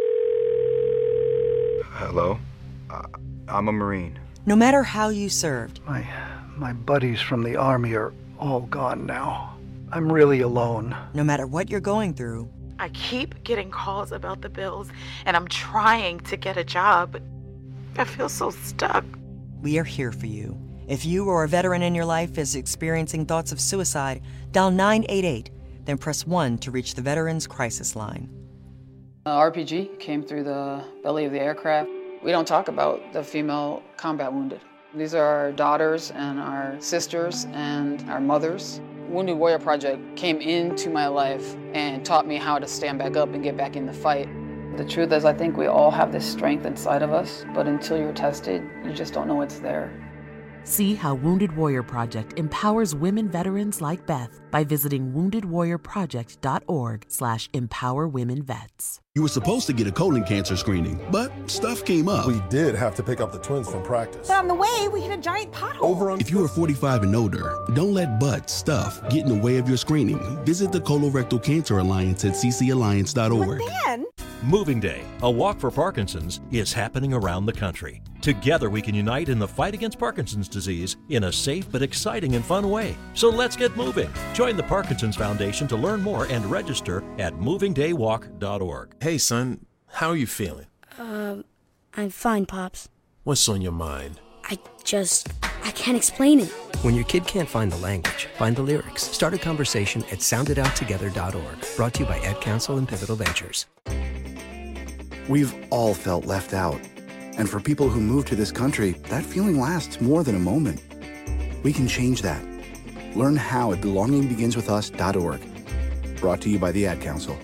Hello? Uh, I'm a Marine. No matter how you served. My, my buddies from the Army are all gone now. I'm really alone. No matter what you're going through. I keep getting calls about the bills, and I'm trying to get a job, but I feel so stuck. We are here for you. If you or a veteran in your life is experiencing thoughts of suicide, dial nine eight eight, then press one to reach the Veterans Crisis Line. Uh, R P G came through the belly of the aircraft. We don't talk about the female combat wounded. These are our daughters and our sisters and our mothers. Wounded Warrior Project came into my life and taught me how to stand back up and get back in the fight. The truth is, I think we all have this strength inside of us, but until you're tested, you just don't know it's there. See how Wounded Warrior Project empowers women veterans like Beth by visiting wounded warrior project dot org slash empower women vets. You were supposed to get a colon cancer screening, but stuff came up. We did have to pick up the twins from practice. But on the way, we hit a giant pothole. Over on- if you are forty-five and older, don't let butt stuff get in the way of your screening. Visit the Colorectal Cancer Alliance at c c alliance dot org. But then... Moving Day, a walk for Parkinson's, is happening around the country. Together we can unite in the fight against Parkinson's disease in a safe but exciting and fun way. So let's get moving. Join the Parkinson's Foundation to learn more and register at moving day walk dot org. Hey son, how are you feeling? Um, I'm fine, Pops. What's on your mind? I just, I can't explain it. When your kid can't find the language, find the lyrics. Start a conversation at sound it out together dot org. Brought to you by Ed Council and Pivotal Ventures. We've all felt left out. And for people who move to this country, that feeling lasts more than a moment. We can change that. Learn how at belonging begins with us dot org. Brought to you by the Ad Council.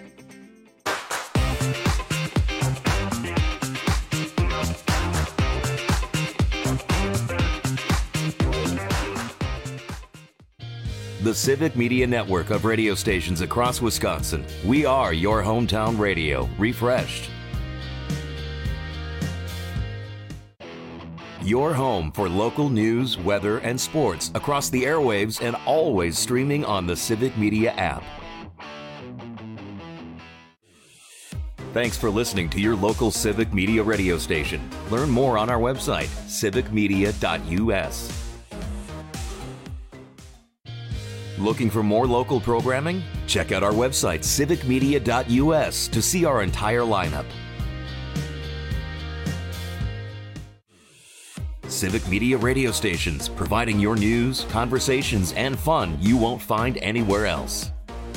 The Civic Media Network of radio stations across Wisconsin. We are your hometown radio, refreshed. Your home for local news, weather, and sports across the airwaves and always streaming on the Civic Media app. Thanks for listening to your local Civic Media radio station. Learn more on our website, civic media dot u s. Looking for more local programming? Check out our website, civic media dot u s, to see our entire lineup. Civic Media radio stations, providing your news, conversations, and fun you won't find anywhere else.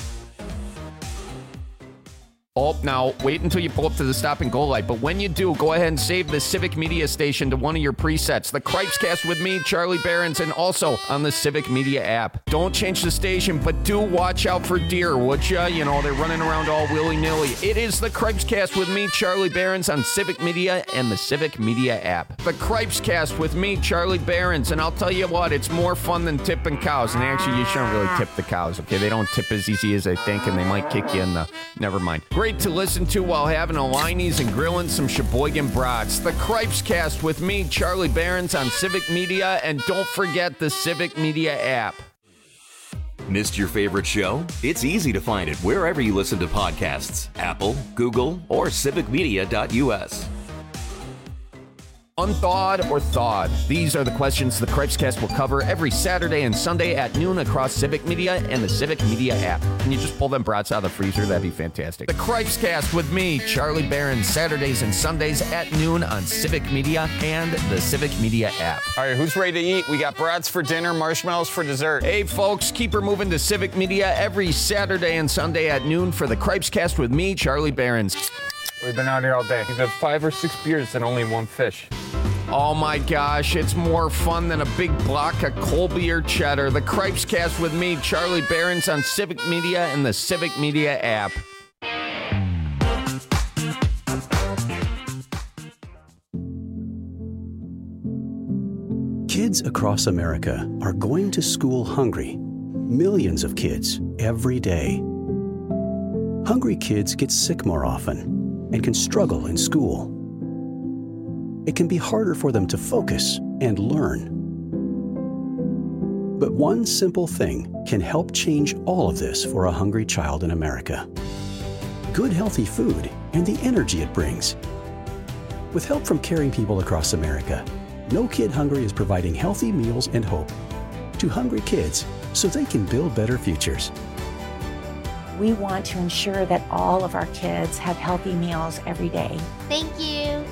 Oh, now, wait until you pull up to the stop and go light. But when you do, go ahead and save the Civic Media station to one of your presets. The Cripescast with me, Charlie Behrens, and also on the Civic Media app. Don't change the station, but do watch out for deer, would ya? You know, they're running around all willy-nilly. It is the Cripescast with me, Charlie Behrens, on Civic Media and the Civic Media app. The Cripescast with me, Charlie Behrens, and I'll tell you what, it's more fun than tipping cows. And actually, you shouldn't really tip the cows, okay? They don't tip as easy as they think, and they might kick you in the... Never mind. Great to listen to while having a Liney's and grilling some Sheboygan brats. The Cripescast with me, Charlie Behrens, on Civic Media, and don't forget the Civic Media app. Missed your favorite show? It's easy to find it wherever you listen to podcasts. Apple, Google, or civic media dot u s. Unthawed or thawed? These are the questions the Cripescast will cover every Saturday and Sunday at noon across Civic Media and the Civic Media app. Can you just pull them brats out of the freezer? That'd be fantastic. The Cripescast with me, Charlie Behrens, Saturdays and Sundays at noon on Civic Media and the Civic Media app. All right, who's ready to eat? We got brats for dinner, marshmallows for dessert. Hey, folks, keep her moving to Civic Media every Saturday and Sunday at noon for the Cripescast with me, Charlie Behrens. We've been out here all day. We've had five or six beers and only one fish. Oh my gosh, it's more fun than a big block of Colby or cheddar. The Cripescast with me, Charlie Behrens, on Civic Media and the Civic Media app. Kids across America are going to school hungry. Millions of kids every day. Hungry kids get sick more often and can struggle in school. It can be harder for them to focus and learn. But one simple thing can help change all of this for a hungry child in America. Good, healthy food and the energy it brings. With help from caring people across America, No Kid Hungry is providing healthy meals and hope to hungry kids so they can build better futures. We want to ensure that all of our kids have healthy meals every day. Thank you.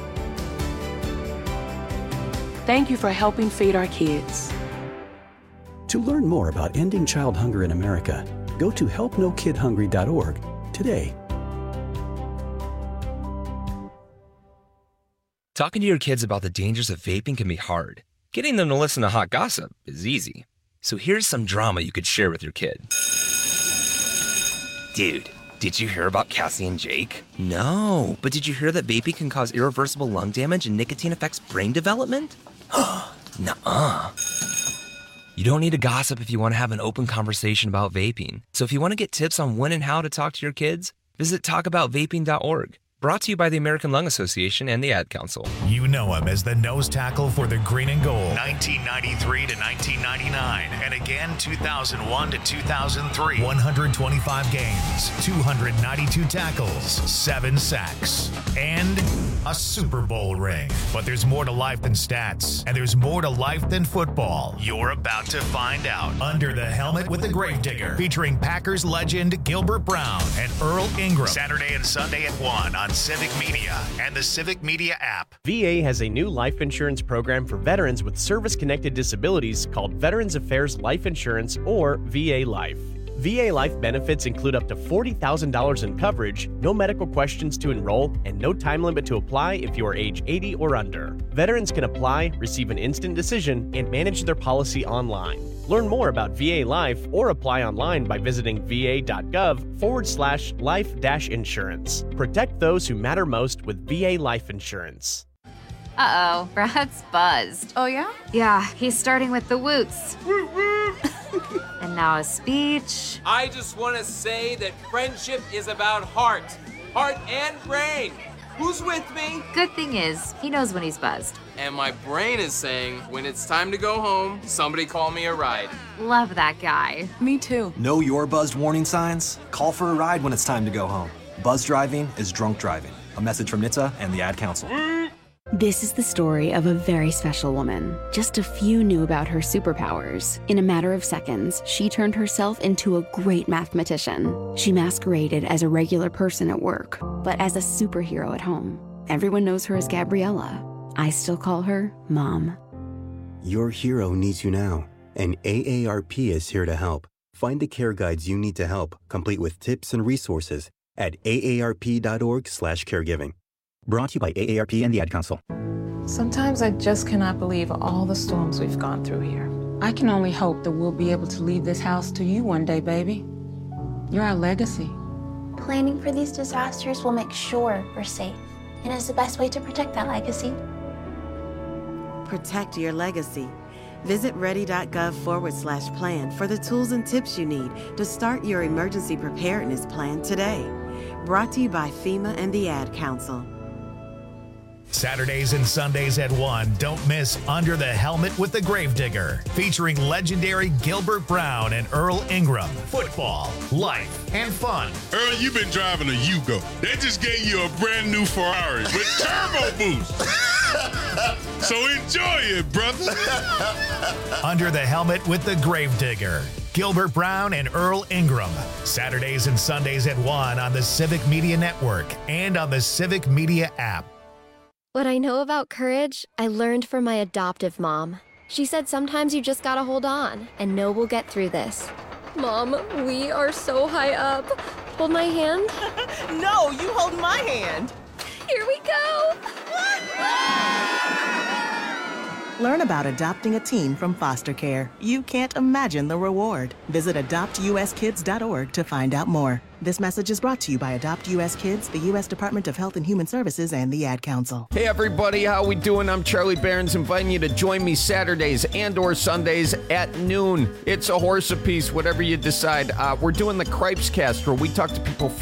Thank you for helping feed our kids. To learn more about ending child hunger in America, go to help no kid hungry dot org today. Talking to your kids about the dangers of vaping can be hard. Getting them to listen to hot gossip is easy. So here's some drama you could share with your kid. Dude, did you hear about Cassie and Jake? No, but did you hear that vaping can cause irreversible lung damage and nicotine affects brain development? Nuh-uh. You don't need to gossip if you want to have an open conversation about vaping. So if you want to get tips on when and how to talk to your kids, visit talk about vaping dot org. Brought to you by the American Lung Association and the Ad Council. You know him as the nose tackle for the green and gold. nineteen ninety-three to nineteen ninety-nine. And again, two thousand one to two thousand three. one hundred twenty-five games, two hundred ninety-two tackles, seven sacks, and a Super Bowl ring. But there's more to life than stats, and there's more to life than football. You're about to find out. Under the Helmet with the Gravedigger, featuring Packers legend Gilbert Brown and Earl Ingram. Saturday and Sunday at one on Civic Media and the Civic Media app. V A has a new life insurance program for veterans with service-connected disabilities called Veterans Affairs Life Insurance, or V A Life. V A Life benefits include up to forty thousand dollars in coverage, no medical questions to enroll, and no time limit to apply if you are age eighty or under. Veterans can apply, receive an instant decision, and manage their policy online. Learn more about V A Life or apply online by visiting va.gov forward slash life dash insurance. Protect those who matter most with V A Life Insurance. Uh-oh, Brad's buzzed. Oh, yeah? Yeah, he's starting with the woots. And now a speech. I just want to say that friendship is about heart. Heart and brain. Who's with me? Good thing is, he knows when he's buzzed. And my brain is saying, when it's time to go home, somebody call me a ride. Love that guy. Me too. Know your buzzed warning signs? Call for a ride when it's time to go home. Buzz driving is drunk driving. A message from N H T S A and the Ad Council. This is the story of a very special woman. Just a few knew about her superpowers. In a matter of seconds, she turned herself into a great mathematician. She masqueraded as a regular person at work, but as a superhero at home. Everyone knows her as Gabriella. I still call her Mom. Your hero needs you now, and A A R P is here to help. Find the care guides you need to help, complete with tips and resources at A A R P dot org slash caregiving. Brought to you by A A R P and the Ad Council. Sometimes I just cannot believe all the storms we've gone through here. I can only hope that we'll be able to leave this house to you one day, baby. You're our legacy. Planning for these disasters will make sure we're safe, and is the best way to protect that legacy. Protect your legacy. Visit ready.gov forward slash plan for the tools and tips you need to start your emergency preparedness plan today. Brought to you by FEMA and the Ad Council. Saturdays and Sundays at one, don't miss Under the Helmet with the Gravedigger, featuring legendary Gilbert Brown and Earl Ingram. Football, life, and fun. Earl, you've been driving a Yugo. They just gave you a brand new Ferrari with turbo boost. So enjoy it, brother. Under the Helmet with the Gravedigger. Gilbert Brown and Earl Ingram. Saturdays and Sundays at one on the Civic Media Network and on the Civic Media app. What I know about courage, I learned from my adoptive mom. She said sometimes you just gotta hold on and know we'll get through this. Mom, we are so high up. Hold my hand. No, you hold my hand. Here we go. Learn about adopting a teen from foster care. You can't imagine the reward. Visit adopt u s kids dot org to find out more. This message is brought to you by Adopt U S Kids, the U S Department of Health and Human Services, and the Ad Council. Hey everybody, how we doing? I'm Charlie Behrens, inviting you to join me Saturdays and or Sundays at noon. It's a horse apiece, whatever you decide. Uh, we're doing the Cripes Cast, where we talk to people